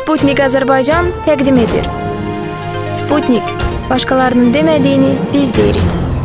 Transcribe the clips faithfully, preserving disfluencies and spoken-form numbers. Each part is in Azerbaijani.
Sputnik Azərbaycan təqdim edir. Sputnik, başqalarının demədiyini biz deyirik.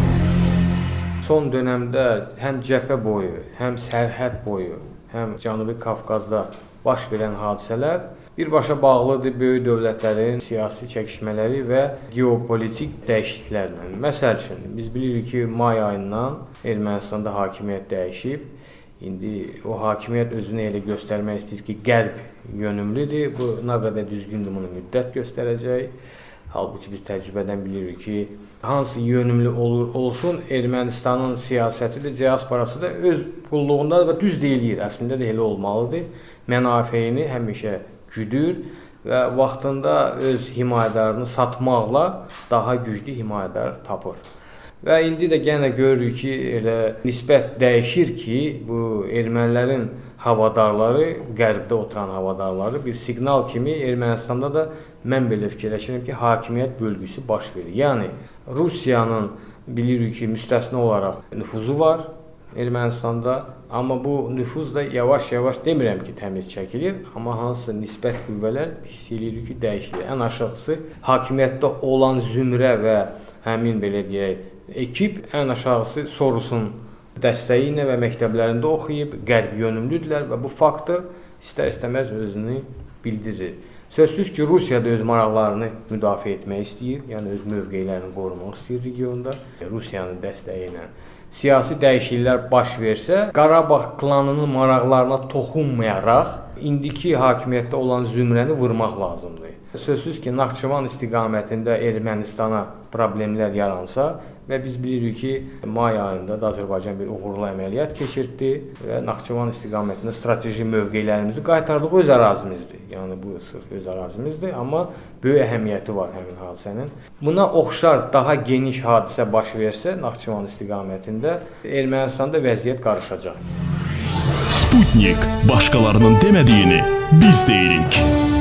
Son dövrdə həm cəbhə boyu, həm sərhəd boyu, həm Cənubi Qafqazda baş verən hadisələr birbaşa bağlıdır böyük dövlətlərin siyasi çəkişmələri və geopolitik dəyişikliklərlə. Məsəl üçün, biz bilirik ki, may ayından Ermənistanda hakimiyyət dəyişib. İndi o hakimiyyət özünü elə göstərmək istəyir ki, qərb yönümlüdür. Bu, nə qədər düzgündür, bunu müddət göstərəcək. Halbuki biz təcrübədən bilirik ki, hansı yönümlü olur, olsun, Ermənistanın siyasəti də, diasporası da öz qulluğunda və düz deyilir. Əslində də elə olmalıdır. Mənafeyini həmişə güdür və vaxtında öz himayədarını satmaqla daha güclü himayədar tapır. Və indi də yenə görürük ki, elə nisbət dəyişir ki, bu ermənilərin havadarları, qərbdə oturan havadarları bir siqnal kimi Ermənistanda da mən belə fikirləşirəm ki, hakimiyyət bölgüsü baş verir. Yəni, Rusiyanın bilirik ki, müstəsna olaraq nüfuzu var Ermənistanda, amma bu nüfuz da yavaş-yavaş demirəm ki, təmiz çəkilir, amma hansısa nisbət qüvvələr hiss edirik ki, dəyişilir. Ən aşağısı hakimiyyətdə olan zümrə və həmin belə deyək, ekip ən aşağısı Sorosun dəstəyi ilə və məktəblərində oxuyub, qərb yönümlüdürlər və bu faktor istər-istəməz özünü bildirir. Sözsüz ki, Rusiya da öz maraqlarını müdafiə etmək istəyir, yəni öz mövqeylərini qorumaq istəyir regionda. Rusiyanın dəstəyi ilə siyasi dəyişikliklər baş versə, Qarabağ klanının maraqlarına toxunmayaraq, indiki hakimiyyətdə olan zümrəni vurmaq lazımdır. Sözsüz ki, Naxçıvan istiqamətində Ermənistana problemlər yaransa və biz bilirik ki, may ayında da Azərbaycan bir uğurlu əməliyyat keçirdi və Naxçıvan istiqamətində strateji mövqelərimizi qaytardıq öz ərazimizdir. Yəni, bu sırf öz ərazimizdir, amma böyük əhəmiyyəti var həmin hadisənin. Buna oxşar daha geniş hadisə baş versə Naxçıvan istiqamətində Ermənistanda vəziyyət qarışacaq. Sputnik, başqalarının demədiyini biz deyirik.